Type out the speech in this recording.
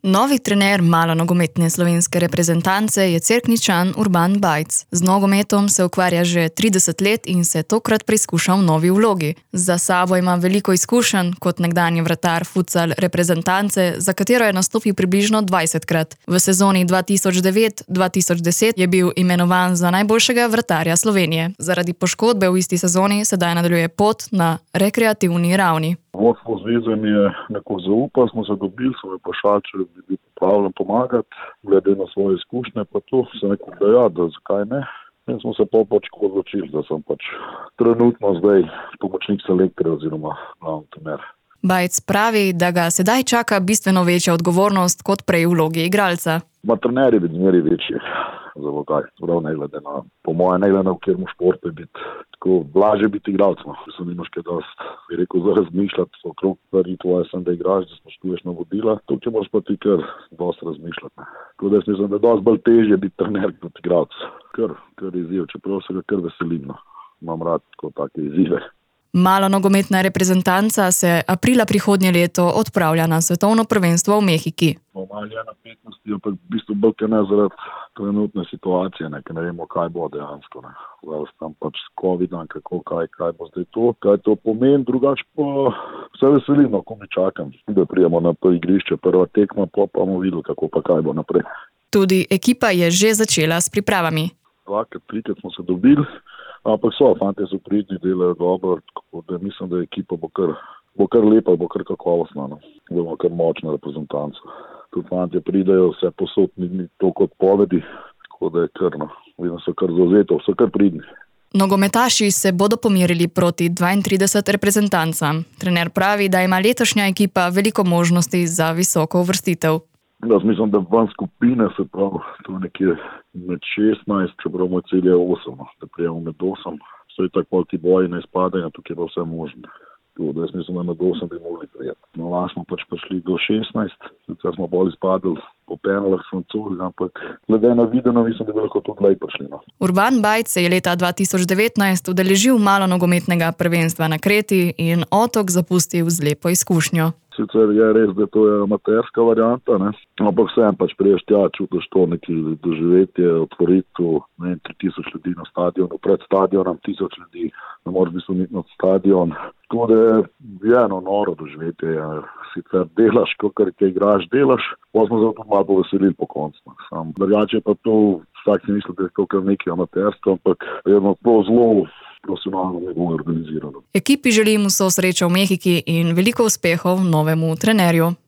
Novi trener malonogometne slovenske reprezentance je Cerkničan Urban Bajc. Z nogometom se ukvarja že 30 let in se tokrat preizkuša v novi vlogi. Za sabo ima veliko izkušenj kot nekdanji vratar futsal reprezentance, za katero je nastopil približno 20krat. V sezoni 2009-2010 je bil imenovan za najboljšega vratarja Slovenije. Zaradi poškodbe v isti sezoni sedaj nadaljuje pot na rekreativni ravni. Vodstvo zveze mi je nekako zaupal, smo se dobili, so me vprašali, če bi bil pripravljen pomagati, glede na svoje izkušnje, pa to sem rekel, da zakaj ne. In smo se odločili, da sem trenutno zdaj pomočnik selektorja oziroma glavni trener. Bajc pravi, da ga sedaj čaka bistveno večja odgovornost kot prej v vlogi igralca. Trener je zmeraj večji za vokaj. Po mojem, ne glede na v katerem športu je biti tako lažje biti igralec. Se nimaš kaj dosti, bi rekel, za razmišljati okrog stvari tvoje, da igraš, da spoštuješ navodila. Tukaj moraš pa ti kar dosti razmišljati. Tako da jaz mislim, da je dosti bolj težje biti trener kot igralec. Kar izziv, čeprav se ga kar veselim. Imam rad tako take izzive. Malonogometna reprezentanca se aprila prihodnje leto odpravlja na svetovno prvenstvo v Mehiki. Malo je napetnosti, ampak v bistvu bolj ne zaradi trenutne situacije, ker ne vemo, kaj bo dejansko. Tam s COVID-om, kaj bo zdaj to, kaj to pomeni. Drugače pa se veselim, ko mi čakam, da prijemo na to igrišče. Prva tekma, pa bomo videli, kako pa kaj bo naprej. Tudi ekipa je že začela s pripravami. 2-3 smo se dobili. Ampak fantje so pridni, delajo dobro, tako da mislim, da ekipa bo kar lepa, bo kar kakovostna. Bomo kar močna reprezentanca. Tudi fantje pridejo, vse posod ni toliko odpovedi, tako da je vidim, so kar zauzeto, so kar pridni. Nogometaši se bodo pomerili proti 32 reprezentancam. Trener pravi, da ima letošnja ekipa veliko možnosti za visoko uvrstitev. Jaz mislim, da van skupine se pravi, to je nekje med 16, čeprav moj cilj je 8, da prijemo med 8. Stoji tako ti boji ne izpadajo, tukaj je pa vse možno. Jaz mislim, da med 8 bi mogli prijeti. Lani smo prišli do 16, sicer smo bolj izpadli po penalah Francozih, ampak glede na videno mislim, da bi lahko tudi lej prišli. Urban Bajc se je leta 2019 udeležil malonogometnega prvenstva na Kreti in otok zapustil z lepo izkušnjo. Sicer je res, da to je amaterska varianta, ampak vsem priješ tja, čutiš to neki doživetje, otvoritev, 3000 ljudi na stadionu, pred stadionom 1000 ljudi, ne moreš biti niti na stadion. Tako da je eno noro doživetje, sicer delaš, kakor kaj igraš, delaš, pa smo zato malo poveselili po koncu. Drugače pa to, vsak si misli, da je to kar nekaj amatersko, ampak je to zelo profesionalno organizirano. Ekipi želim vso srečo v Mehiki in veliko uspehov novemu trenerju.